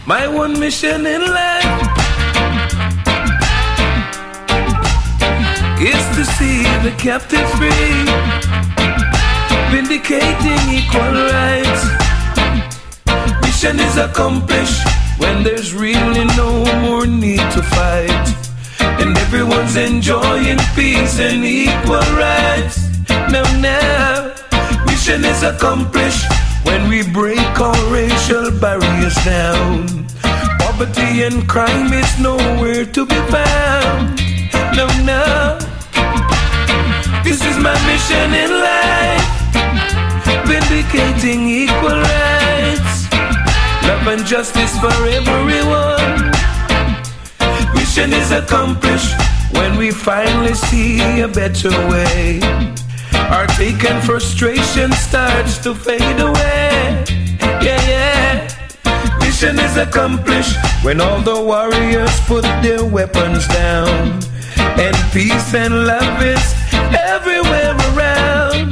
My one mission in life is to see the captive free, vindicating equal rights. Mission is accomplished when there's really no more need to fight, and everyone's enjoying peace and equal rights. Now, mission is accomplished when we break all racial barriers down. Poverty and crime is nowhere to be found. No, this is my mission in life, vindicating equal rights, love and justice for everyone. Mission is accomplished when we finally see a better way. Our taken frustration starts to fade away. Yeah. Mission is accomplished when all the warriors put their weapons down, and peace and love is everywhere around.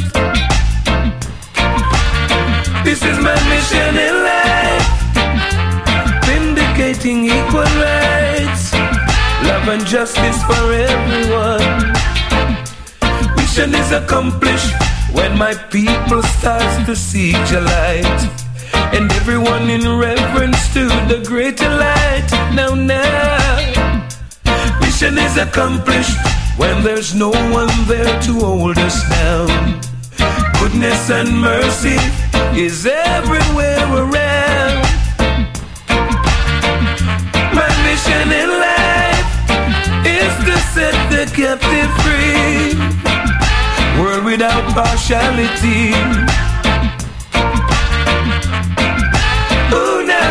This is my mission in life, vindicating equal rights, love and justice for everyone. Mission is accomplished when my people starts to see your light, and everyone in reverence to the greater light. Now, mission is accomplished when there's no one there to hold us down. Goodness and mercy is everywhere around. My mission in life is to set the captive free, world without partiality. Ooh, no.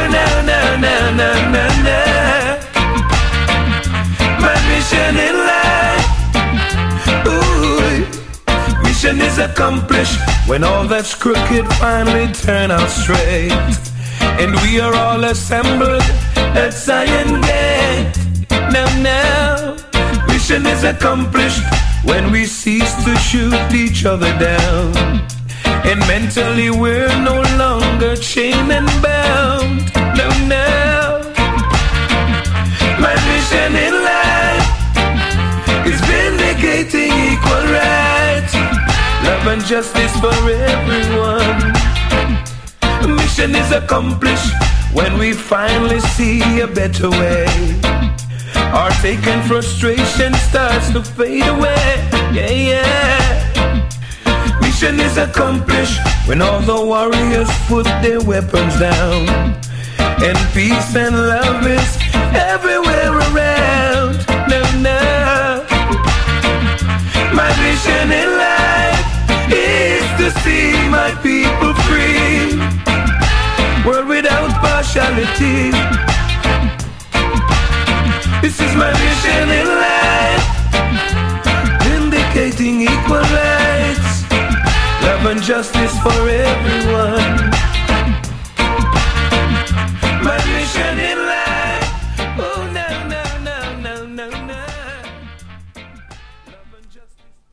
My mission in life, ooh, mission is accomplished when all that's crooked finally turn out straight, and we are all assembled at Zion Gate. Now, mission is accomplished when we cease to shoot each other down, and mentally we're no longer chained and bound. No. My mission in life is vindicating equal rights, love and justice for everyone. Mission is accomplished when we finally see a better way. Our taken frustration starts to fade away. Yeah. Mission is accomplished when all the warriors put their weapons down, and peace and love is everywhere around. No. My mission in life is to see my people free, world without partiality. This is my mission in life, vindicating equal rights, love and justice for everyone.